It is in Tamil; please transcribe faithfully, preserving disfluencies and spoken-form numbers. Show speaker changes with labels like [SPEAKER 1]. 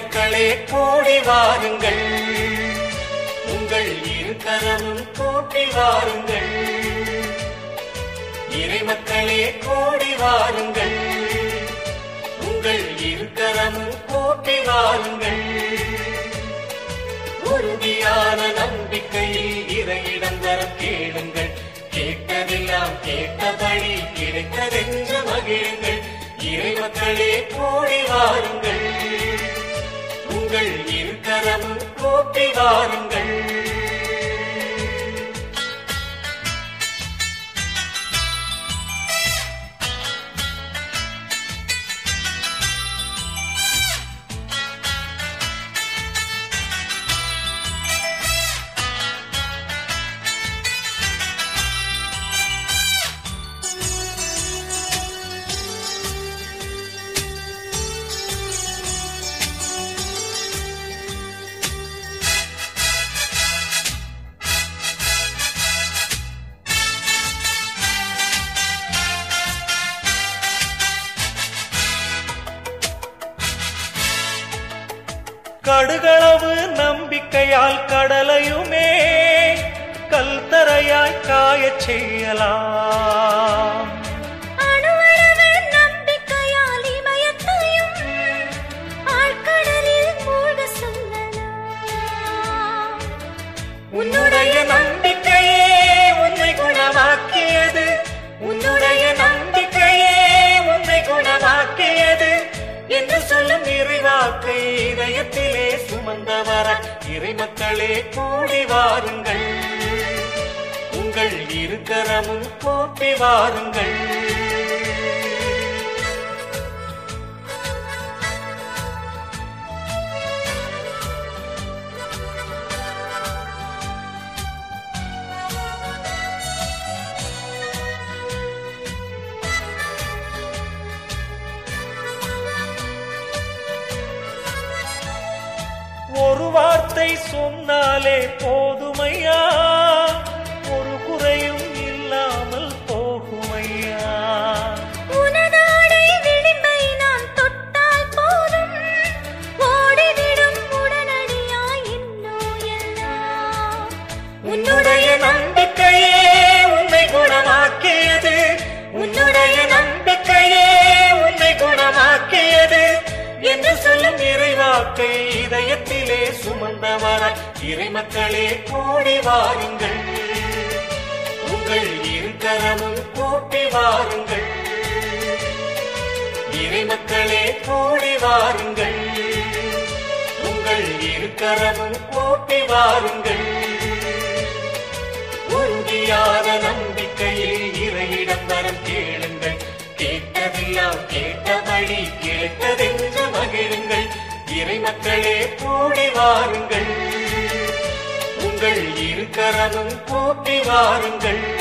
[SPEAKER 1] மக்களே கூடி வாருங்கள், உங்கள் இரு கரமும் கூட்டி வாருங்கள். இறை மக்களே கூடி வாருங்கள், உங்கள் இரு கரமும் கூட்டி வாருங்கள். உறுதியான நம்பிக்கையில் இறையிடம் தர கேளுங்கள், கேட்டதெல்லாம் கேட்டபடி கிடைத்ததென்று மகிழுங்கள். இறை மக்களே கூடி வாருங்கள், உங்கள் இரு கரமும் கூட்டி வாருங்கள்.
[SPEAKER 2] கடுகளவு நம்பிக்கையால் கடலையுமே கல்தரையாய் காயச் செய்யலாம்.
[SPEAKER 3] அணுவளவு நம்பிக்கையால் இமயத்தையும் ஆழ்கடலில் மூழ்க சொல்லலாம்.
[SPEAKER 1] உன்னுடைய நம்பிக்கையே உன்னை குணமாக்கியது, உன்னுடைய நம்பிக்கையே உன்னை குணமாக்கியது என்று சொல்லும் இறைவாக்கை இதயத்திலே சுமந்தவர இறை மக்களே கூடி வாருங்கள், உங்கள் இரு கரமும் கூட்டி வாருங்கள்.
[SPEAKER 2] ஒரு வார்த்தை சொன்னாலே போதுமையா, ஒரு குறையும் இல்லாமல் போகுமையா.
[SPEAKER 3] உனதாடை விளிம்பை நான் தொட்டால் போதும், ஓடிவிடும் உடனடியாய் இன்னும் எல்லாம்.
[SPEAKER 1] உன்னுடைய நம்பிக்கையே உன்னை குணமாக்கியது, உன்னுடைய நம்பிக்கையே உன்னை குணமாக்கியது என்று சொல்லும் இறைவாக்கை இதயத்திலே சுமந்தவர இறை மக்களே கூடி வாருங்கள், உங்கள் இரு கரமும் கூட்டி வாருங்கள். இறை மக்களே கூடி வாருங்கள், உங்கள் இரு கரமும் கூட்டி வாருங்கள். உறுதியான நம்பிக்கையில் இறையிடம் வரம் கேளுங்கள், கேட்டதெல்லாம் கேட்டபடி கிடைத்ததென்று மகிழுங்கள். இறை மக்களே கூடி வாருங்கள், உங்கள் இரு கரமும் கூட்டி வாருங்கள்.